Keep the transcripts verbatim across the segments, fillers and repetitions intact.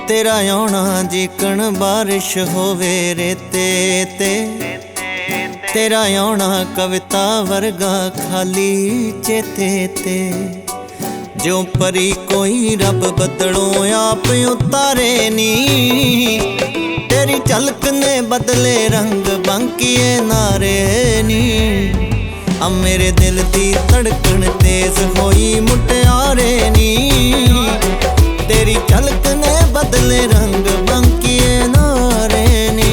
तेरा आउणा जिकण बारिश होवे रेते ते, तेरा आउणा कविता वर्गा खाली चेते ते। जो परी कोई रब बदलों आप उतारे नी, तेरी झलक ने बदले रंग बांकिए नारे नी। अब मेरे दिल दी धड़कन तेज होई मुटियारे नी, तेरी झलक ने बदले रंग बांकिए नारे नी।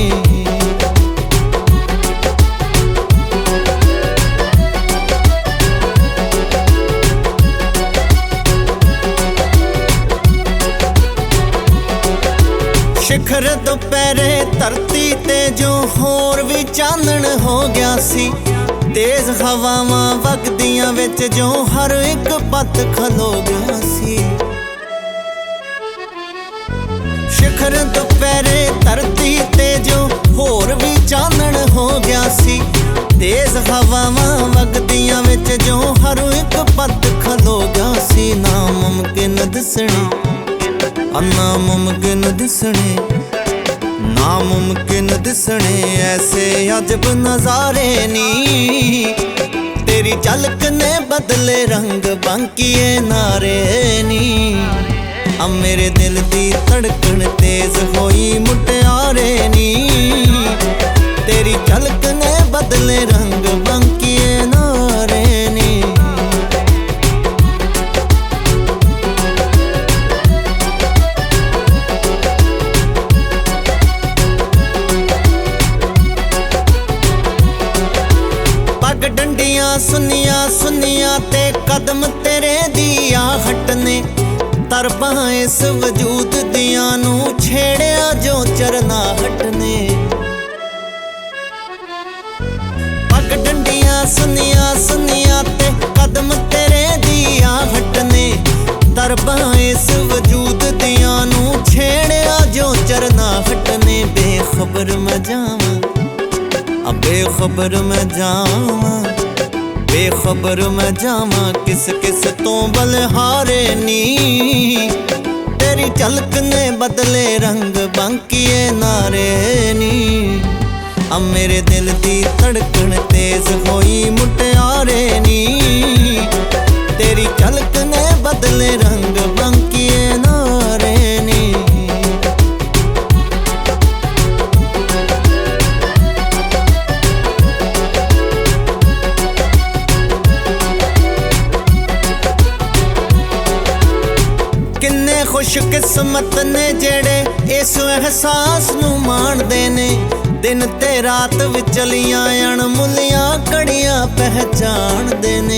शिखर दोपहरे धरती ते जो होर भी चानण हो गया सी, तेज हवावां वगदियां विच जो हर एक पत खलो गया सी। शिखर दोपहरे धरती ते जो होर भी चानण हो गया सी, तेज हवावां वगदियां विच जो हर एक पत खलो गया सी। नामुमकिन दिसणे नामुमकिन दिसणे नामुमकिन दिसणे ऐसे अजब नजारे नी, तेरी झलक ने बदले रंग बांकिए नारे नी। अब मेरे दिल दी धड़कन तेज होई मुटियारे नी, तेरी झलक ने बदले रंग बांकिए नारे नी। पग डंडियां सुनिया सुनिया ते कदम तेरे दिया हटने, तरबां इस वजूद दियां नू छेड़िया जो चरना हटने। पग डंडियां सुनिया सुनिया ते कदम तेरे दिया हटने, तरबां इस वजूद दियां नू छेड़िया जो चरना हटने। बेखबर मैं जावां अब बेखबर मैं जावां, बेखबर मैं जावां किस किस तो बलिहारे नी, तेरी झलक ने बदले रंग बांकिए नारे नी। अब मेरे दिल दी धड़कन तेज होई मुटियारे नी, तेरी झलक ने बदले रंग बांकिए नारे नी। खुशकिस्मत ने जेड़े इस एहसास नू माणदे ने, दिन ते रात विचलियां अणमुलियां घड़ियां पहचानदे ने।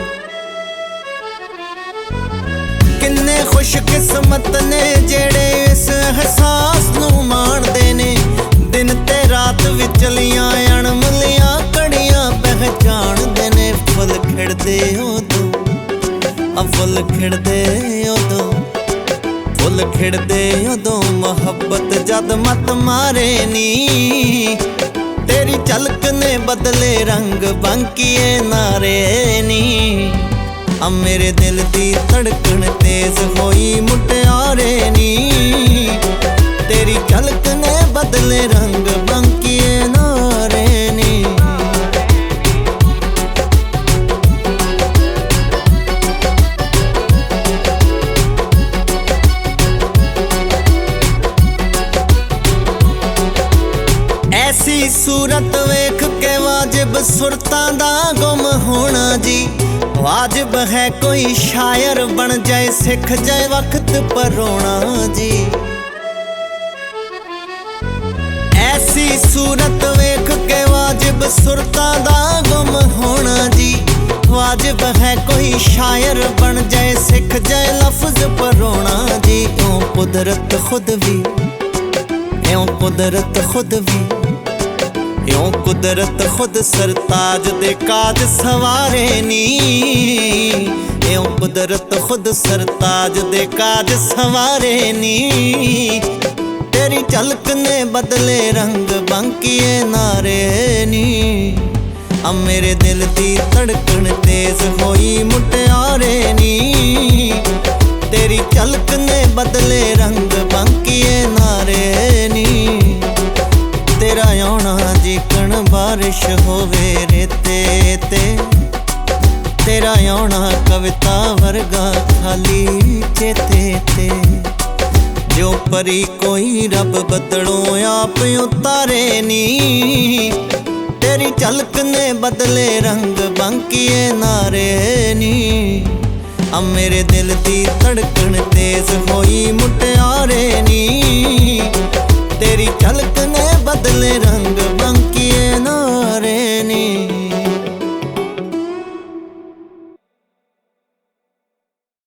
किन्ने खुशकिस्मत ने जेड़े इस एहसास नू माणदे ने, दिन ते रात विचलियां अणमुलियां घड़ियां पहचानदे ने। फुल खिड़दे उदों अब फुल खिड़दे उदों फुल खिड़दे उदों मोहब्बत जद मत मारे नी, तेरी झलक ने बदले रंग बांकिए नारे नी। अब मेरे दिल दी धड़कन तेज होई मुटियारे नी, तेरी झलक ने बदले रंग बांकिए नारे नी। ऐसी सूरत वेख के वाजिब सुरतां दा गुम होना जी, वाजिब है कोई शायर बन जाए सिख जाए वक्त पर रोना जी। ऐसी सूरत वेख के वाजिब सुरतां दा गुम होना जी, वाजिब है कोई शायर बन जाए सिख जाए लफ्ज पर रोना जी। क्यों कुदरत खुद भी क्यों कुदरत खुद भी क्यों कुदरत खुद सरताज दे काज सवारे नी, क्यों कुदरत खुद सरताज दे काज सवारे नी। तेरी झलक ने बदले रंग बांकिए नारे नी। अब मेरे दिल दी धड़कन तेज होई मुटियारे नी, तेरी झलक ने बदले रंग बांकिए नारे नी। तेरा आउणा जिकण बारिश होवे रेते ते, तेरा आउणा कविता वर्गा खाली चेते ते। जो परी कोई रब बदलों आप उतारे नी, तेरी झलक ने बदले रंग बांकिए नारे नी। अब मेरे दिल दी धड़कन तेज होई